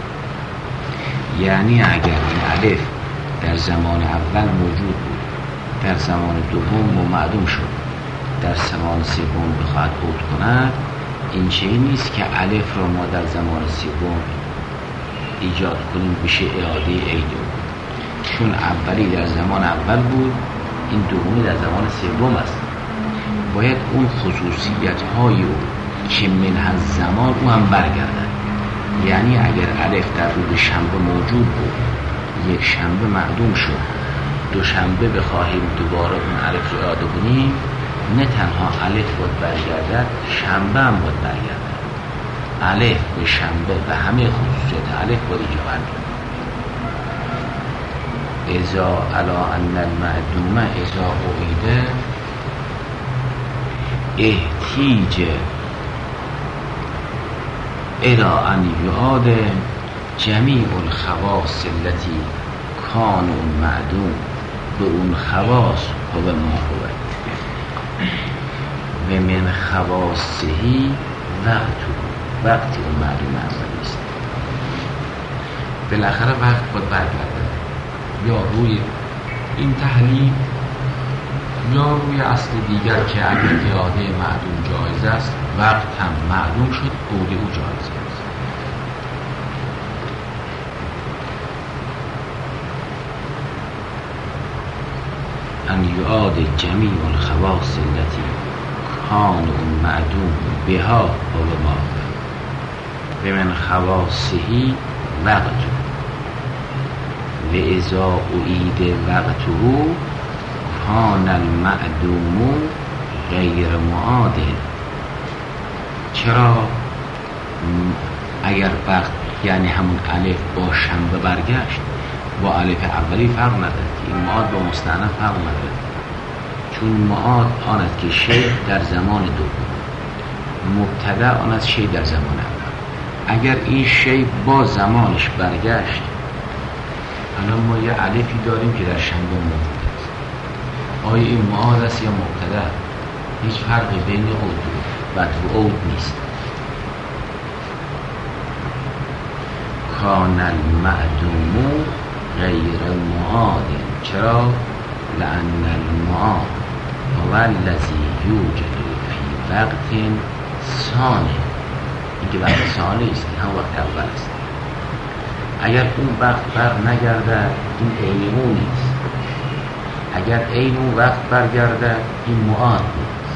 یعنی اگر این الف در زمان اول موجود بود، در زمان دوم معدوم شد، در زمان سوم بخواهد عود کند، این چیزی نیست که الف را ما در زمان سوم ایجاد کنیم بشه اعاده عید، چون اولی در زمان اول بود، این دومی در زمان سوم است. باید اون خصوصیت های او که من از زمان او هم برگردن. یعنی اگر الف در روز شنبه موجود بود، یک شنبه معدوم شد، دو شنبه بخواهیم دوباره اون الف رو اعاده کنیم، نه تنها الف باید برگردد، شنبه هم باید برگردد. الف به شنبه و همه خصوصیت الف باید اینجا برگردد. اذا علا ان المعدوم اذا اعید احتیج الى ان یعاد جمیع الخواص التي کان معدوم، به اون خواص هو ما هو و من خواصهی وقت وقتی اون معدوم اولی است. بالاخره وقت باید برگرده، یا روی این تحلیل یا روی اصل دیگر که اگر اعاده معدوم جایز است، وقت هم معلوم شد، عوده او جایز است. ان یعاد جمیع الخواص التي کان معدوم بها و ما و من خواصهی وقت و اذا اعید وقته کان المعدوم غیر معادل. چرا؟ اگر وقت یعنی همون الف با شنبه برگشت، با الف اولی فرق نداره که این معاد با مستأنف فرق نداره، چون معاد آن است که شیء در زمان دوم، مبتدا آن است شیء در زمان اول. اگر این شیء با زمانش برگشت، الان ما یه الفی داریم که در شنبه موجود است، آیا این معاد است یا مبتدا؟ هیچ فرقی بین عود و تو عود نیست. کان المعدوم غیر معاد، چرا؟ لأن المعاد هو الذی یوجد فی وقت ثانی، این که وقت ثانی است، این هم وقت اول است. اگر اون وقت بر نگرده این عین اون نیست، اگر عین اون وقت برگرده این معاد نیست،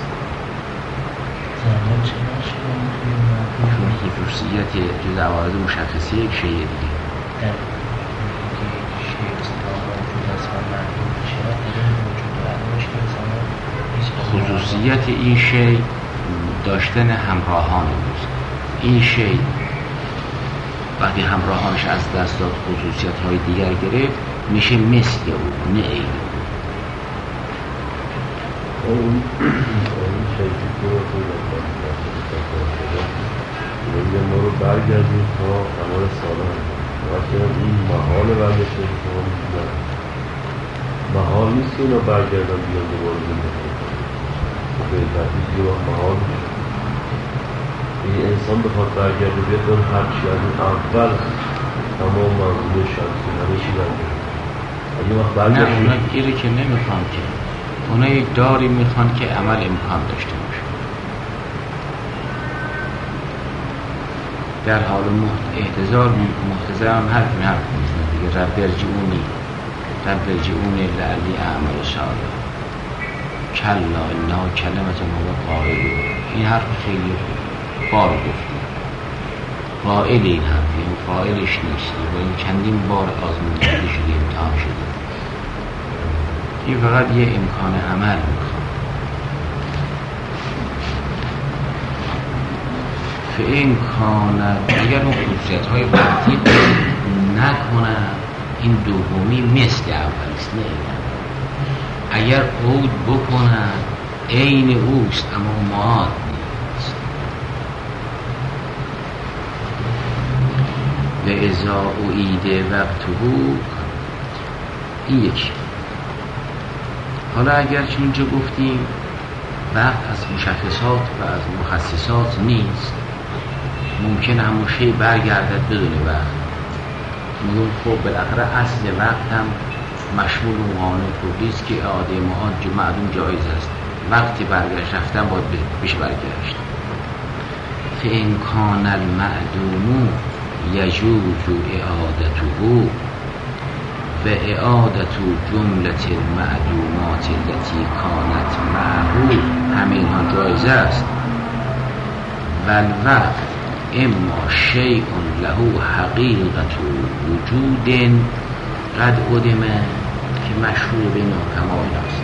چون خصوصیت جز عوارض مشخصی یک شیء دیگه. خصوصیت این شیء داشتن همراهان بود. این شیء وقتی همراهانش از دست داد خصوصیت های دیگر گرفت میشه مثل او، نه عین او. اون شیء که میگه ما رو برگردیم تا عمل سالان وقتی این محال برگشته شما میگن محال نیست که اینا برگردن بیان دوباره زندگی به تحقیق دیگه محال میشه. این انسان بخواد برگرده بیاد اون هرچی از اون اول تمام منظور شمسی همه چی برگرده اگه وقت برگرده نه، اونا گیره که نمیخوان که اونا یک داری میخوان که عمل امکان داشته باشه. در حال احتضار محتضر هم حرف می حرف میزنه دیگه، رب ارجعونی رب ارجعونی لعلی اعمل صالحا کلا انها کلمة هو قائل. این حرف خیلی بار گفتیم، قائل این حرف، این قائلش نیست و این چندین بار آزمون کرده شده، امتحان شده. این فقط یه امکان عمل میخواد. فإن کان، اگر اون خصوصیت های وقتی نکنه این دومی مثل اول است، نه اگر عود بکنه عین اوست اما معاد نیست. و اذا اعید وقته، این یکی. حالا اگر چون اونجا گفتیم وقت از مشخصات و از مخصصات نیست، ممکن همون شی برگردد بدون وقت. میگون خب بالاخره اصل وقت هم مشمول اون قانون کلی است که اعاده معاد معدوم جایز است، وقتی برگشت رفتن باید بشه برگشت. فإن کان المعدوم یجوز اعادته و اعادت جملة المعدومات التي کانت معه، همه اینها جایز است. و الوقت اما شیء له حقیقت وجود قد عدمه، که مشهور بین حکمای است.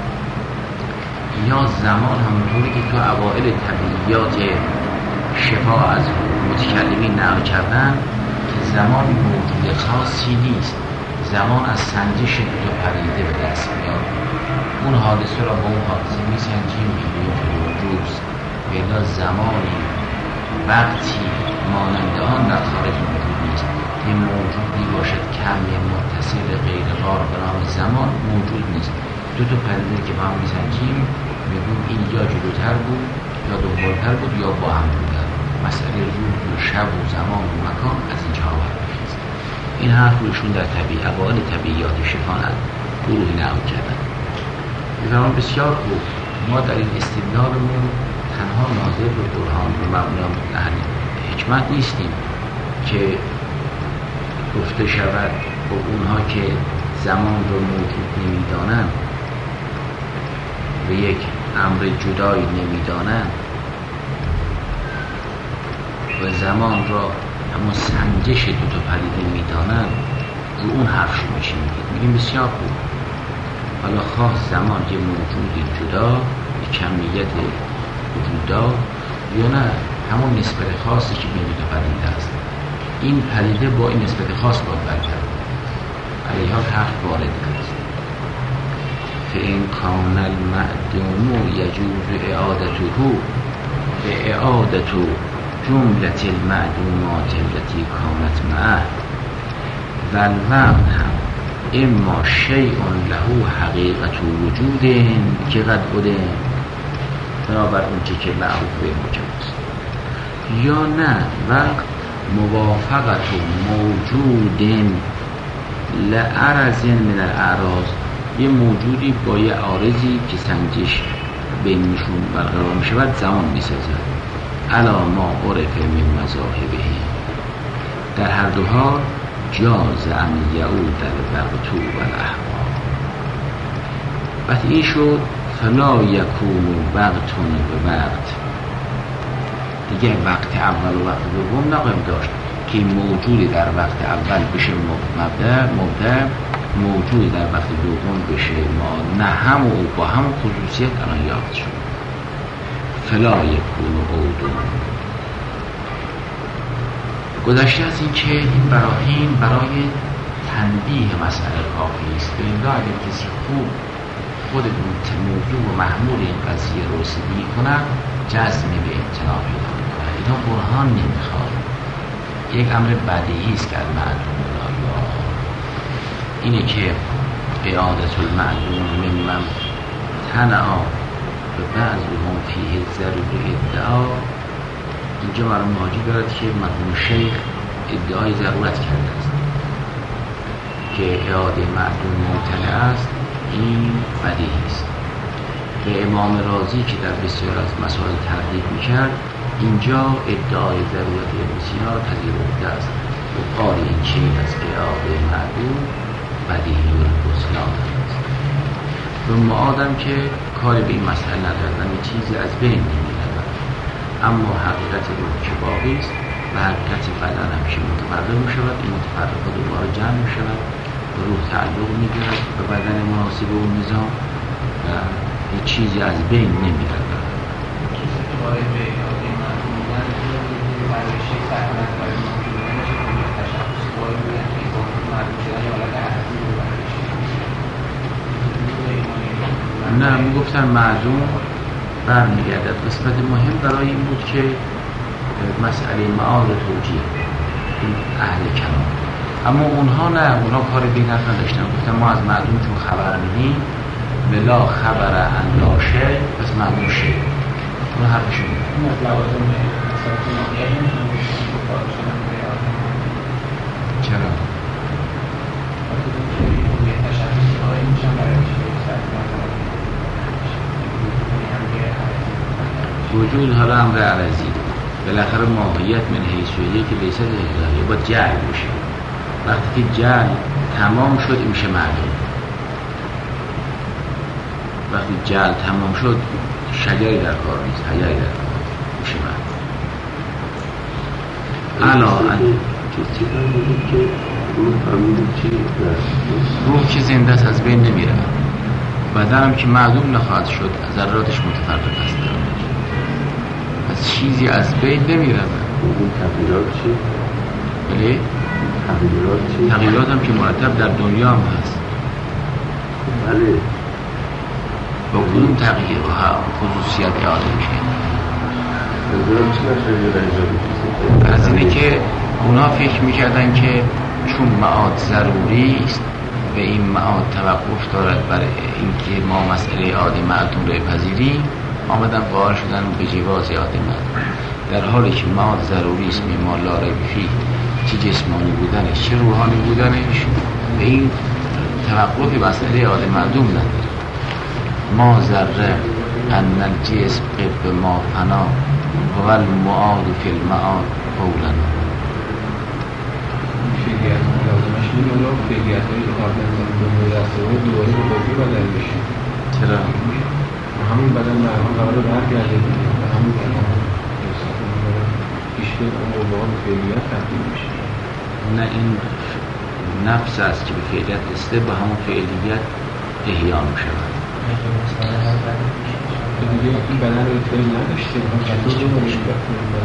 یا زمان همونطوری که تو اوائل طبیعیات شفا از متکلمین نقل کردن که زمان موجود خاصی نیست، زمان از سنجش دو پدیده به دست میاد. اون حادثه را با اون حادثه میسنجیم که به روز بلا زمانی وقتی مانند آن در خارج موجود نیست. یه موجودی باشد کم یا متصل غیر غار به نام زمان موجود نیست. دو تا پدیده که با هم میسنجیم میگیم این یا جلوتر بود یا دنبالتر بود یا با هم بودن. مسئله روز و شب و زمان و مکان از اینجا آورده است. این حرف روشون در طبیعی اوائل طبیعیات شفانت گروهی نقل کردن. زمان بسیار خوب. ما در این استدلالمون تنها ناظر به برهان و مبنا اهل حکمت نیستیم که گفته شود با اونها که زمان رو موجود نمیدانند و یک امر جدایی نمیدانند و زمان را همون سنجش دو تا پدیده میدانند، رو اون حرف شما چی میگید؟ میگیم بسیار خوب. حالا خواه زمان یه موجود جدا، یه کمیت وجود دار، یا نه همون نسبت خاصی که بین دو پدیده است. این پدیده با این نسبت خاص باید برکرد علیها حق وارد است. فإن کان المعدوم یجوز اعادته اعادة جملة المعدومات التي كانت معه و الوقت هم اما شیء له حقیقت وجود که قد بوده بنابر اون چه که معروف به موجبست، یا نه وقت موافقت موجود لعرض من الاعراض، یه موجودی با یه عارضی که سنجش بینشون برقرار می شود زمان می سازد. علا ما عرف من مذاهبه، در هر دو حال جاز ان یعود الوقت و الاحوال. وقتی این شد فلا یکون وقت به وقت، دیگه وقت اول و وقت دوم نخواهیم داشت که موجودی در وقت اول بشه مبدأ مبدأ موجودی در وقت دوم بشه ما، نه هم و با هم خصوصیت الان یافت شد. فلا یکون عود. گذشته از این که این براهین برای تنبیه مسئله کافی است. به این راه اگر کسی خوب خود موضوع و محمول این قضیه رو رسیدگی کند جزم به امتناع پیدا می‌کند. اینا برهان نمیخواد، یک امر بدیهی است که از معدوم لا اینه که اعادة المعدوم ممن تنعا به بعضهم فیه ضروری ادعا. اینجا مرحوم حاجی دارد که مرحوم شیخ ادعای ضرورت کرده است که اعاده معدوم ممتنع است، این بدیهی است. به امام رازی که در بسیار از مسائل تردید میکرد اینجا ادعای ضرورت ابن سینا را پذیرفته است و قال این چیز است که اعاده معدوم بدیهی و بطلان است. و معادم که کاری به این مسئله ندارد و چیزی از بین نمیرود، اما حقیقت روح که باقی است و حقیقت بدن همیشه متفرق می شود. این متفرق دوباره جمع می شود و روح تعلق می گیرد به بدن مناسب اون نظام و هیچ چیزی از بین نمی رود. کسی که باید به اعاده معدوم بودن برای شیخ سرکنت باید موجود بودن چه کنید تشخص باید بودن که اعاده معدوم شدن یا حالت عرضی رو برای شیخ. نه میگفتن معدوم برمیگردد. قسمت مهم برای این بود که مسئله معاد توجیه این اهل کلام، اما اونها نه، اونها کار به این حرف نداشتن. گفتن ما از معدوم چون خبر میدیم بلا خبر انداشه پس معدوم شه. اون حرفشون این از لوازم اثرات ماهیه چرا؟ وجود حالا امر عرضی بالاخره ماهیت من حیثیه که لیست احضاریه با جعل میشه. وقتی که جعل تمام شد میشه معلوم. وقتی جعل تمام شد شجری در کار نیست، حیایی در کار میشه معلوم. الان چیزی فرمودید که روح همین چی روح که زنده است از بین نمیره، بدنم که معلوم نخواهد شد، ذراتش متفرق است، از چیزی از بین نمیره. اون تغییرات چی؟ بله؟ تغییرات چی؟ تغییرات هم که مرتب در دنیا هم هست. بله. با کدوم تغییر و خصوصیت اعاده میشه؟ نظرم چی نشده از اینه که اونا فکر میکردن که چون معاد ضروری است و این معاد توقف دارد برای اینکه ما مسئله اعاده معدوم رو بپذیریم، آمدن قائل شدن به جواز اعاده معدوم، در حالی که معاد ضروری است. ما لا ریب فیه، چه جسمانی بودنش چه روحانی بودنش و این توقفی مسئله اعاده معدوم نداره. ما ذره ان الجسم قب ما فنا و المعاد فی المعاد قولا. فعلیت لازمش میمونه و فعلیت های آدم دنیا دسته های دوباره به بازی بدن میشه. چرا؟ همون بدن مرمان قرار برگرده دیگه و همون بدن پیشته اون موضوعا به فعلیت تبدیل میشه. نه، این نفس است که به فعلیت رسیده با همون فعلیت احیا میشه. دیگه این بدن رو اطلاعی نداشته چطور رو مشکلت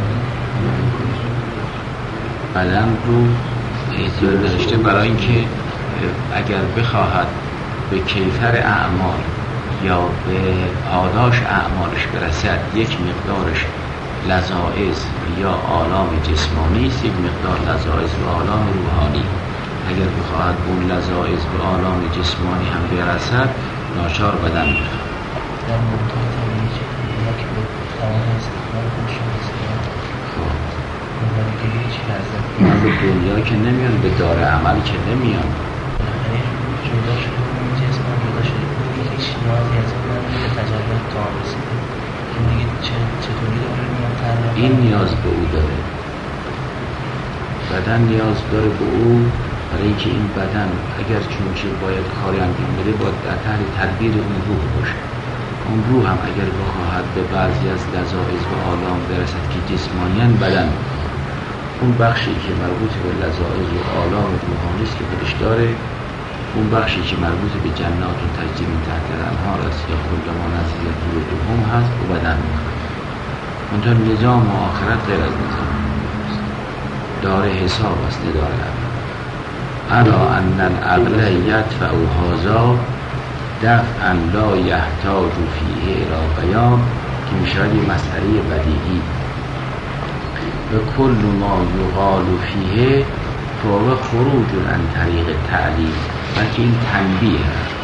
بدن رو احتیاج نداشته برای اینکه اگر بخواهد به کیفر اعمال یا به پاداش اعمالش برسد یک مقدارش لذائز یا آلام جسمانی است، یک مقدار لذائز و آلام روحانی. اگر بخواهد اون لذائز و آلام جسمانی هم برسد ناچار بدن میخواد. در منطقه طبیعی چه کنید که به توان استقبال کنشون استقبال خب مبارگیری چی لحظه من به دنیا که نمیان، به دار عمل که نمیان. بالاخره جدا شده اون جسم هم جدا شده اون دیگه هیچ نیازی از این نداره که تجربه تا رسیده این دیگه چطوری داره میان تنها این نیاز به او داره، بدن نیاز داره به او، برای اینکه این بدن اگر چون که باید کاری انجام بده باید در تحت تدبیر اون روح باشه. اون روح هم اگر بخواهد به بعضی از لذائز و آلام برسد که جسمانیاً بدن اون بخشی که مربوط به لذائز و آلام روحانی است که خودش داره، اون بخشی که مربوط به جنات و تجری من تحت الانهار است یا کل ما نزدیک دور دوم هست او بدن میخواد. منتها نظام و آخرت غیر از نظام دار حساب است، نداره عقل. الا ان العقل یدفع هذا دفعا لا یحتاج فیه الی بیان، که میشود یه مسئله بدیهی و کل ما یقال فیه فهو خروج عن طریق تعلیم، بلکه این تنبیه هست.